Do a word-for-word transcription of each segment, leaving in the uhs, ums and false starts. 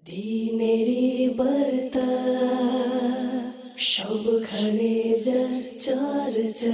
দিনেরি বার্তা সবখানে যার চর্চা।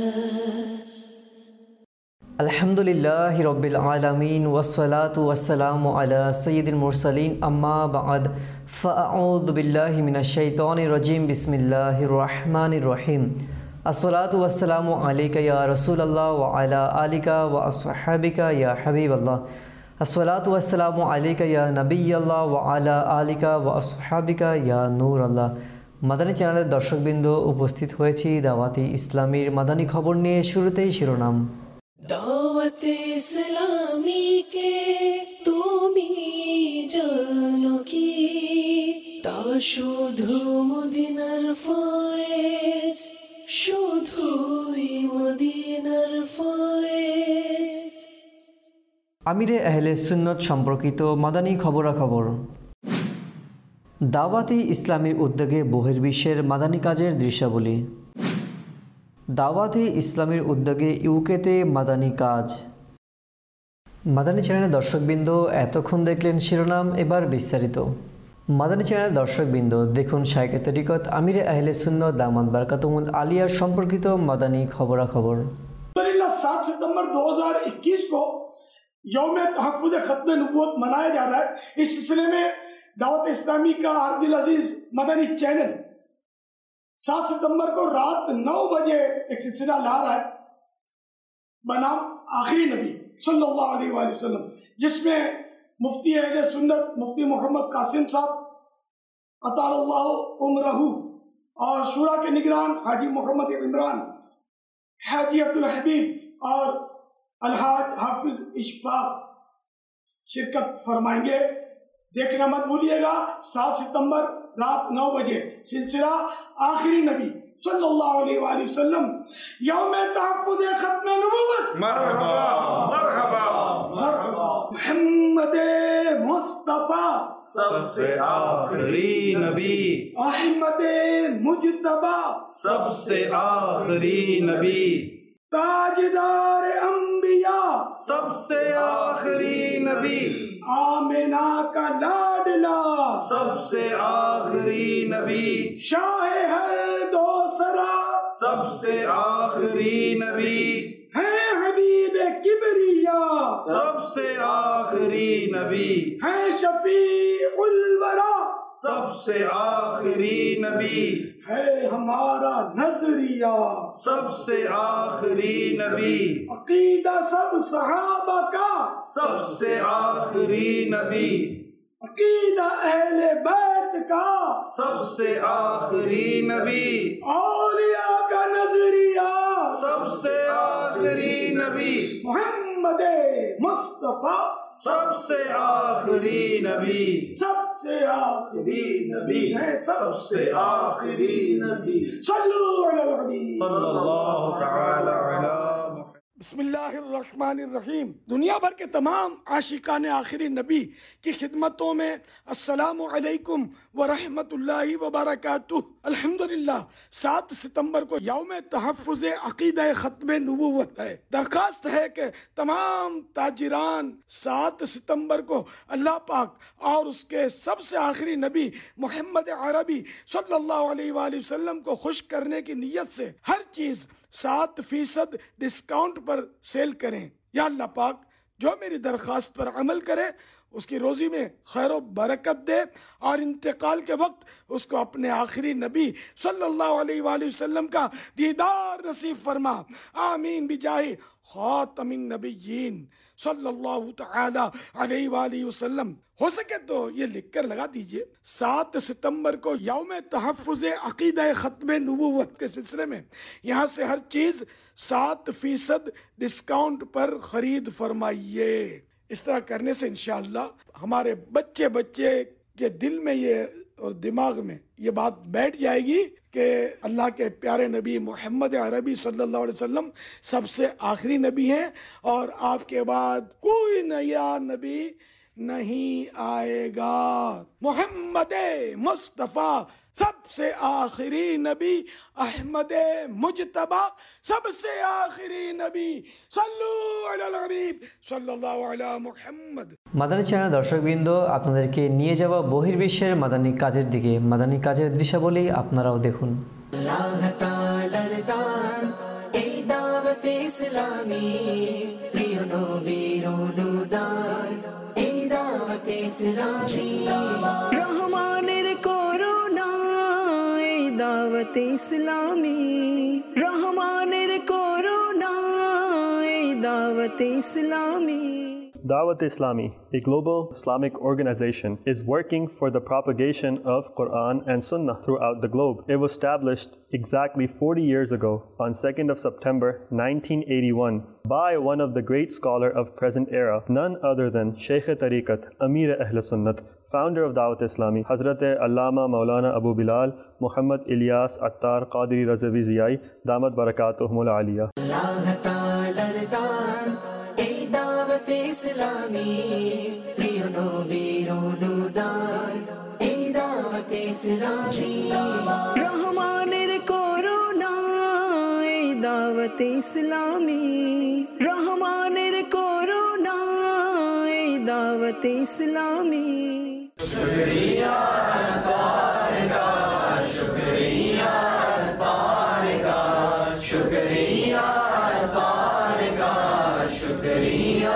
আলহামদুলিল্লাহি রাব্বিল আলামিন ওয়াসসালাতু ওয়াসসালামু আলা সাইয়্যিদিল মুরসালিন আম্মা বা'দ ফাআউযু বিল্লাহি মিনাশ শাইতানির রাজিম বিসমিল্লাহির রহমানির রহিম। আসসালাতু ওয়াসসালামু আলাইকা ইয়া রাসূলুল্লাহ ওয়া আলা আলিকা ওয়া আসহাবিকা ইয়া হাবিবাল্লাহ। আসসালাতু ওয়াসসালামু আলাইকা ইয়া নবিয়াল্লাহ ওয়া আলা আলিকা ওয়া আসহাবিকা ইয়া নূরাল্লাহ। মাদানী চ্যানেলের দর্শকবৃন্দ, উপস্থিত হয়েছি দাওয়াতি ইসলামীর মাদানী খবর নিয়ে। শুরুতেই শিরোনাম। দাওয়াতে ইসলামী কে তুমি জানো কি? তা শুধু মদিনার ফয়েজ, শুধুই মদিনার ফয়েজ। আমিরে আহলে সুন্নত সম্পর্কিত মাদানী খবরাখবর। দাওয়াতি ইসলামীর উদ্যোগে বহির্বিশ্বের মাদানী কাজের দৃশ্যাবলী। দাওয়াতি ইসলামীর উদ্যোগে ইউকেতে মাদানী কাজ। মাদানী চ্যানেলের দর্শকবৃন্দ, এতক্ষণ দেখলেন শিরোনাম, এবার বিস্তারিত। মাদানী চ্যানেলের দর্শকবৃন্দ, দেখুন শায়খে তরিকত আমিরে আহলে সুন্নত দামাত বারকাতুহুল আলিয়ার সম্পর্কিত মাদানী খবরাখবর। सात सितंबर दो हज़ार इक्कीस को यौम तहफ़्फ़ुज़ ख़त्म नबूवत मनाया जा रहा है। इस सिलसिले में दावत इस्लामी का अर्दिल अजीज मदनी चैनल सात सितंबर को रात नौ बजे एक सिलसिला ला रहा है बनाम आखिरी नबी सल्लल्लाहु अलैहि वसल्लम, जिसमें मुफ्ती अहले सुन्नत मुफ्ती मोहम्मद कासिम साहब अतालल्लाहु उम्रहू और शूरा के निगरान हाजी मोहम्मद इमरान, हाजी अब्दुल हबीब और अलहाज हाफिज इशफाक शिरकत फरमाएंगे। देखना मत भूलिएगा, सात सितंबर रात नौ बजे सिलसिला आखिरी नबी सल्लल्लाहु अलैहि वसल्लम यौम तहफ़्फ़ुज़ ख़त्म नबूवत। मरहबा मरहबा मरहबा। मुहम्मद मुस्तफा सबसे आखिरी नबी, अहमद मुजतबा सबसे आखिरी नबी, ताजदार अंबिया सबसे आखिरी नबी, आमिना का लाडला सबसे आखिरी नबी, शाह हर दोसरा सबसे आखिरी नबी, है हबीब किबरिया सबसे आखिरी नबी, है शफी उल वरा सबसे आखिरी नबी, है हमारा नजरिया सबसे आखिरी नबी, अकीदा सब सहाबा का सबसे आखिरी नबी, अकीदा अहले बैत का सबसे आखिरी नबी, औलिया का नजरिया सबसे आखिरी नबी, मोहम्मद मुस्तफा सबसे आखिरी नबी, सबसे आखिरी नबी है सबसे आखिरी नबी, सल्लु अलल हबीब सल्लल्लाहु तआला अला बिस्मिल्लाहिर्रहमानिर्रहीम। दुनिया भर के तमाम आशिकान आखिरी नबी की खिदमतों में अस्सलामु अलैकुम व रहमतुल्लाहि व बरकातुह। अल्हम्दुलिल्लाह, सात सितंबर को यौम तहफ़्फ़ुज़ अक़ीदा ख़त्म नबूवत है। दरख्वास्त है कि तमाम ताजिरान सात सितंबर को अल्लाह पाक और उसके सबसे आखिरी नबी मोहम्मद अरबी सल्लल्लाहु अलैहि वसल्लम को खुश करने की नीयत से हर चीज़ सात फीसद डिस्काउंट पर सेल करें। या अल्लाह पाक जो मेरी दरख्वास्त पर अमल करे उसकी रोज़ी में खैर व बरकत दे और इंतकाल के वक्त उसको अपने आखिरी नबी सल्लल्लाहु अलैहि वसल्लम का दीदार नसीब फरमा। आमीन बिजाहि खातमिन नबिय्यीन सल्लल्लाहु तआला अलैहि वसल्लम। हो सके तो ये लिख कर लगा दीजिए, सात सितंबर को यौम तहफ़्फ़ुज़ अक़ीदा ख़त्म नबूवत के सिलसिले में यहाँ से हर चीज़ सात फीसद डिस्काउंट पर ख़रीद फरमाइए। इस तरह करने से इंशाअल्लाह हमारे बच्चे बच्चे के दिल में ये और दिमाग में ये बात बैठ जाएगी कि अल्लाह के प्यारे नबी मोहम्मद अरबी सल्लल्लाहु अलैहि वसल्लम सबसे आखिरी नबी हैं और आपके बाद कोई नया नबी نہیں آئے گا۔ محمد مصطفیٰ سب سے آخری نبی، احمد مجتبیٰ سب سے آخری نبی، صلو علی الحبیب صلی اللہ علی محمد۔ মাদানী চ্যানেল দর্শকবৃন্দ, আপনাদেরকে নিয়ে যাব বহির্বিশ্বের মাদানী কাজের দিকে। মাদানী কাজের দৃশ্যাবলী আপনারাও দেখুন। রাহ তাআলার দান এই দাওয়াত ইসলামী, প্রিয় নবীর অনুদান এই দাওয়াত ইসলামী। রহমানের করুণা এই দাওয়াত ইসলামী, রহমানের করুণা এই দাওয়াত ইসলামী। Dawat Islami, a global Islamic organization, is working for the propagation of Quran and Sunnah throughout the globe. It was established exactly forty years ago on second of September nineteen eighty-one by one of the great scholar of present era, none other than Shaykh-e-Tariqat, Amir-e-Ahl-Sunnat, founder of Dawat Islami, Hazrat Allama Maulana Abu Bilal Muhammad Ilyas Attar Qadiri Razavi Ziyai Damat Barakatuhumul Aliyah. ইসলামী, প্রিয় নবীর অনুদান এই দাওয়াত ইসলামী। রহমানের করুণা এই দাওয়াত ইসলামী, রহমানের করুণা এই দাওয়াত ইসলামী। শুকরিয়া তারকা, শুকরিয়া তারকা, শুকরিয়া তারকা, শুকরিয়া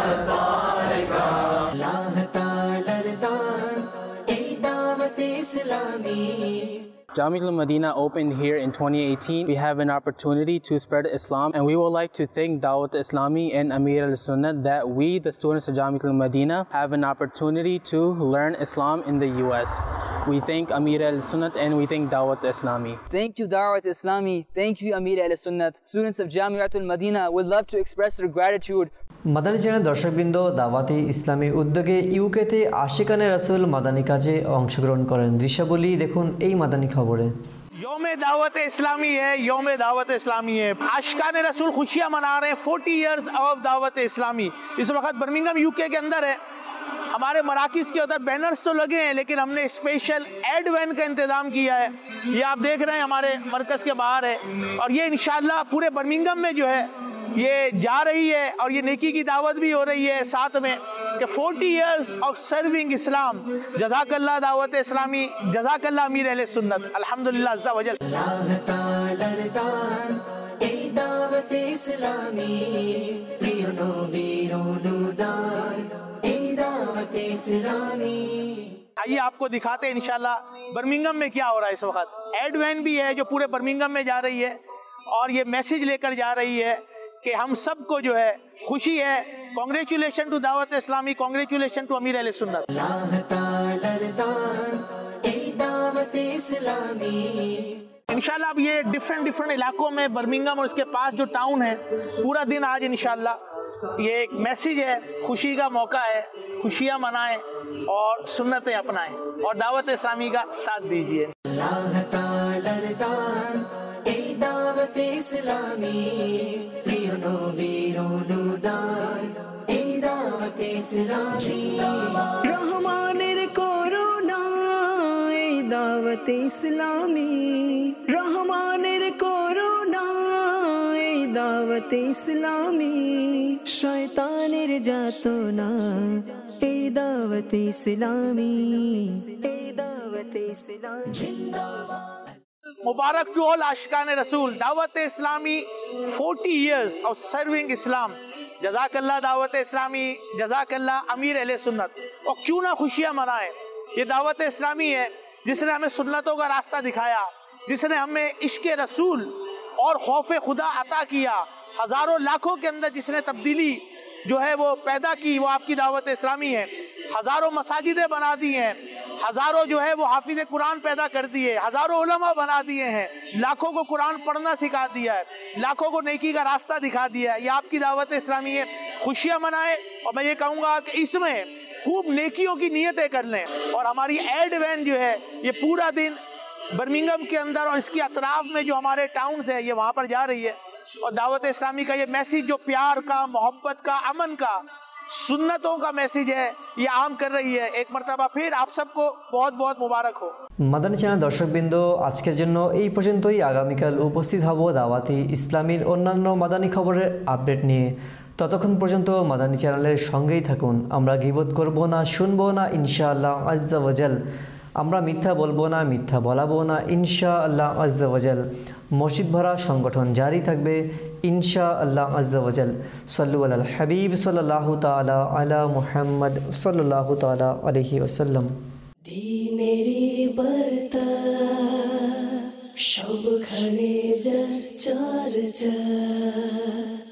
তারকা। রাহ তাআলার দান এই দাওয়াত ইসলামী। Jamiatul Madina opened here in twenty eighteen. We have an opportunity to spread Islam, and we would like to thank Dawat Islami and Amir al-Sunnah that we, the students of Jamiatul Madina, have an opportunity to learn Islam in the U S. We thank Amir al-Sunnah and we thank Dawat Islami. Thank you Dawat Islami, thank you Amir al-Sunnah. Students of Jamiatul Madina would love to express their gratitude. Madani channel দর্শকবৃন্দ, দাওয়াতে ইসলামীর উদ্যোগে ইউকেতে আশিকানে রাসূল মাদানী কাজে অংশগ্রহণ করেন। দৃশ্যাবলী দেখুন এই মাদানী খবরে। योम दावत इस्लामी है, योम दावत इस्लामी है। आशिकान रसूल खुशियाँ मना रहे हैं forty years of Dawat Islami. इस वक्त बर्मिंघम यूके के अंदर है। हमारे मराकिज़ के उधर बैनर्स तो लगे हैं, लेकिन हमने स्पेशल एड वैन का इंतज़ाम किया है। ये आप देख रहे हैं हमारे मरकज़ के बाहर है, और ये इंशाअल्लाह पूरे बर्मिंघम में जो है ये जा रही है, और ये नेकी की दावत भी हो रही है साथ में कि forty years of serving Islam. जज़ाकल्लाह दावत इस्लामी, जज़ाकल्लाह अमीर अहले सुन्नत, अल्हम्दुलिल्लाह अज़्ज़ा वजल। রাহ তাআলার দান এই দাওয়াত ইসলামী, প্রিয় নবীর অনুদান এই দাওয়াত ইসলামী। आइए आपको दिखाते हैं इंशाल्लाह बर्मिंघम में क्या हो रहा है इस वक्त। एड वैन भी है जो पूरे बर्मिंघम में जा रही है, और ये मैसेज लेकर जा रही है कि हम सबको जो है खुशी है। Congratulation to Dawat Islami, congratulation to अमीर अहले सुन्नत। রাহ তাআলার দান এই দাওয়াত ইসলামী। इंशाल्लाह अब ये डिफरेंट डिफरेंट इलाकों में बर्मिंघम और उसके पास जो टाउन है, पूरा दिन आज इंशाल्लाह ये एक मैसेज है, खुशी का मौका है, खुशियाँ मनाएं और सुन्नतें अपनाएं और दावत इस्लामी का साथ दीजिए। রাহ তাআলার দান এই দাওয়াত ইসলামী, প্রিয় নবীর অনুদান এই দাওয়াত ইসলামী। রহমানের করুণা এই দাওয়াত ইসলামী, রহমানের করুণা এই দাওয়াত ইসলামী। শয়তানের যাতনা এই দাওয়াত ইসলামী, এই দাওয়াত ইসলামী। জিন্দাবাদ। मुबारक टू ऑल आशिकान रसूल। Dawat Islami forty years of serving Islam. जज़ाकल्लाह दावत इस्लामी, जज़ाकल्लाह अमीर अहले सुन्नत। और क्यों ना खुशियाँ मनाएं। ये दावत इस्लामी है जिसने हमें सुन्नतों का रास्ता दिखाया, जिसने हमें इश्क रसूल और खौफ खुदा अता किया। हज़ारों लाखों के अंदर जिसने तब्दीली जो है वो पैदा की, वो आपकी दावत इस्लामी है। हज़ारों मसाजिदें बना दी हैं, हज़ारों जो है वो हाफिज़ कुरान पैदा कर दिए, हज़ारों उलमा बना दिए हैं, लाखों को कुरान पढ़ना सिखा दिया है, लाखों को नेकी का रास्ता दिखा दिया है। ये आपकी दावत इस्लामी है। खुशियाँ मनाएं, और मैं ये कहूँगा कि इसमें खूब नेकियों की नीयतें कर लें। और हमारी एड वैन जो है ये पूरा दिन बर्मिंघम के अंदर और इसके अतराफ में जो हमारे टाउन्स है ये वहाँ पर जा रही है। और दावत इस्लामी का ये मैसेज जो प्यार का, मोहब्बत का, अमन का, सुन्नतों का मैसेज है ये आम कर रही है। एक मरतबा फिर आप सबको बहुत बहुत मुबारक हो। মাদানী চ্যানেল দর্শকবৃন্দ, আজকের জন্য এই পর্যন্তই। আগামীকাল উপস্থিত হব দাওয়াতি ইসলামীর অন্যান্য মাদানী খবরের আপডেট নিয়ে। ততক্ষণ পর্যন্ত মাদানী চ্যানেলের সঙ্গেই থাকুন। আমরা গীবত করব না, শুনবো না ইনশাআল্লাহ আজ্জা ওয়াজাল। আমরা মিথ্যা বলবো না, মিথ্যা বলাবো না ইনশাআল্লাহ আজ্জা ওয়াজাল। মসজিদ ভরা সংগঠন জারি থাকবে ইনশাআল্লাহ আজ্জা ওয়াজাল। সাল্লু আলাল হাবিব সাল্লাল্লাহু তাআলা আলা মুহাম্মদ সাল্লাল্লাহু তাআলা আলাইহি ওয়াসাল্লাম। দিনেরি বার্তা সবখানে যার চর্চা।